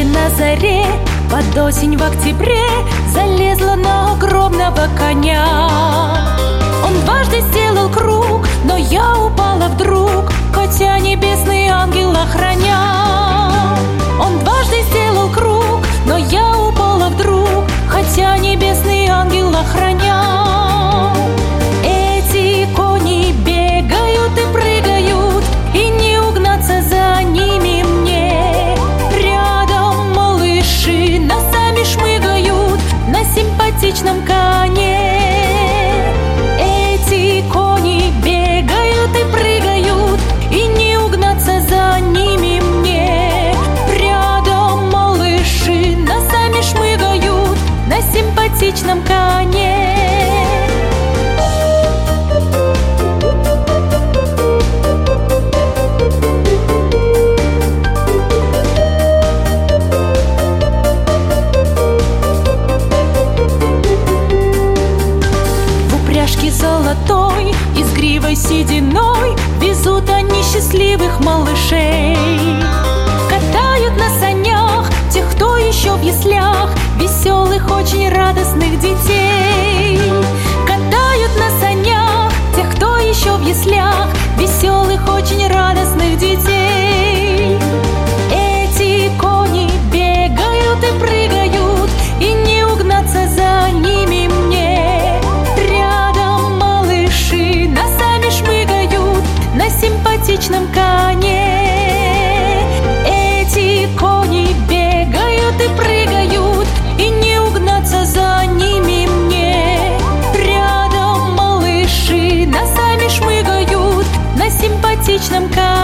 на заре, под осень в октябре залезла на огромного коня. Он дважды сделал круг, но я упала вдруг, хотя небесный ангел охранял. Он дважды сделал круг, но я упала вдруг, хотя небесный ангел охранял. Эти кони бегают и прыгают, и не угнаться за ними мне. Рядом малыши носами шмыгают на симпатичном коне. Эти кони бегают и прыгают, и не угнаться за ними мне. Рядом малыши носами шмыгают на симпатичном коне. Золотой и с гривой сединой везут они счастливых малышей. Катают на санях тех, кто еще в яслях, веселых, очень радостных детей. Катают на санях тех, кто еще в яслях, веселых, очень радостных детей. Эти кони бегают и прыгают, и не угнаться за ними мне. Носами шмыгают на симпатичном коне. Эти кони бегают и прыгают, и не угнаться за ними мне. Рядом малыши носами шмыгают на симпатичном коне.